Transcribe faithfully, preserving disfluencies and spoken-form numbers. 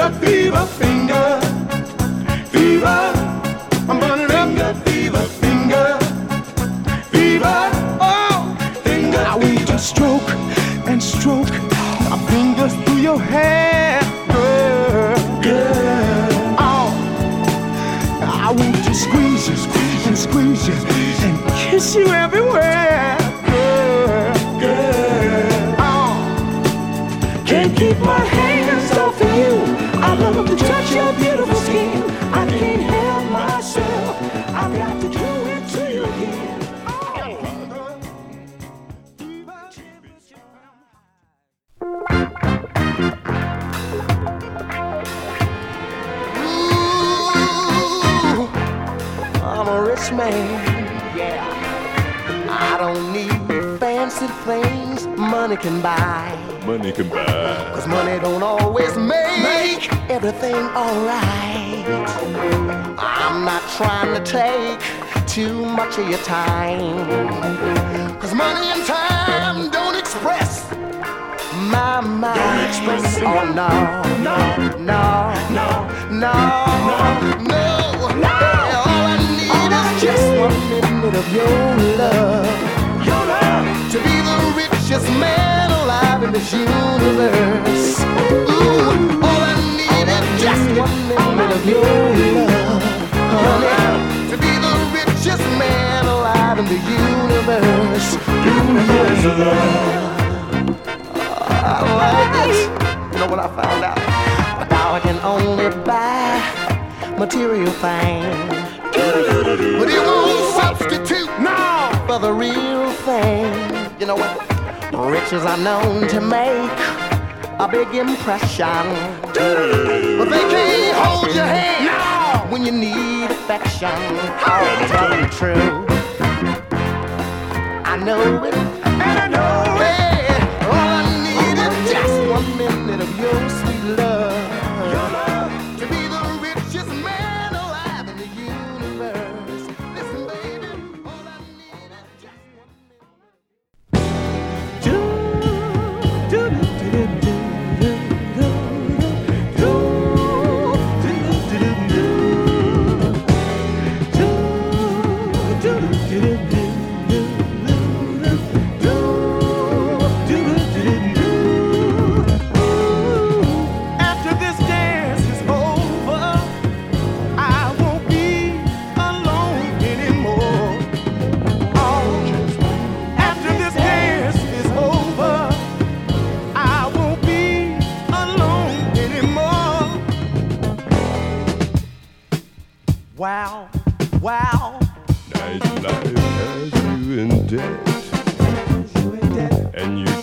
Finger, fever, finger, fever. I'm burning up. Fever, finger, fever. Oh, finger, I want to stroke and stroke my fingers through your hair, girl, girl. Oh, I want to squeeze you, squeeze and squeeze you, and kiss you everywhere, girl, girl. Oh, can't keep my hands off of you. I love to touch your beautiful skin. I can't help myself. I've got to do it to you again. I'm a rich man, yeah. I don't need fancy things money can buy. Money can buy. Cause money don't always make, make everything alright. I'm not trying to take too much of your time. Cause money and time don't express my mind. Don't express oh no, no, no, no, no, no, no, no. All I need is just one minute of your love. Your love to be the richest man alive in this universe. Ooh, all I need is just one minute of your love, honey, to be the richest man alive in the universe. Universe of love. I like it. You know what I found out? A dollar can only buy material things, but it won't substitute no for the real thing. You know what? Riches are known to make a big impression, but they can't hold your hand no when you need affection. Oh, tell them true. I know it, and I know it. Yeah, all I need is just one minute of your sweet love. Your love to be the richest man alive in the universe. Listen, baby, all I need is just one minute. Do, do, do, do, do. Wow, wow. Night life has you in debt, You in debt. and you